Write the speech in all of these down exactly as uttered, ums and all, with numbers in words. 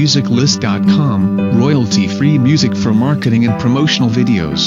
music list dot com, royalty-free music for marketing and promotional videos.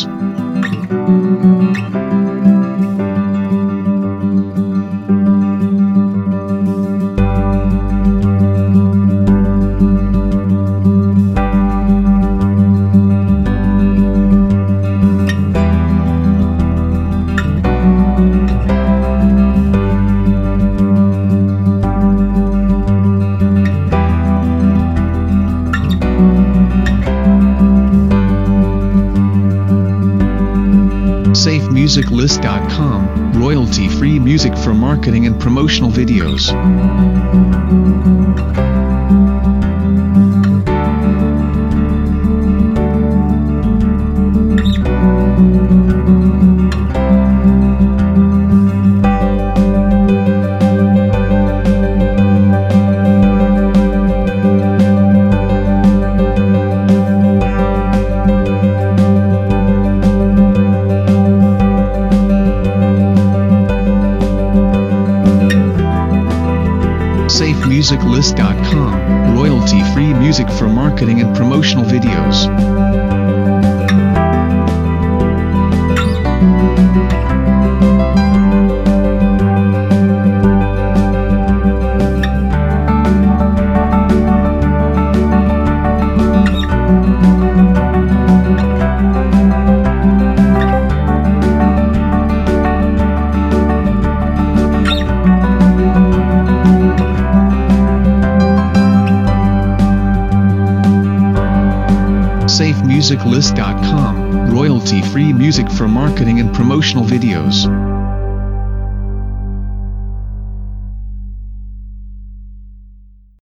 safe music list dot com, royalty-free music for marketing and promotional videos. safe music list dot com, royalty-free music for marketing and promotional videos. safe music list dot com, royalty-free music for marketing and promotional videos.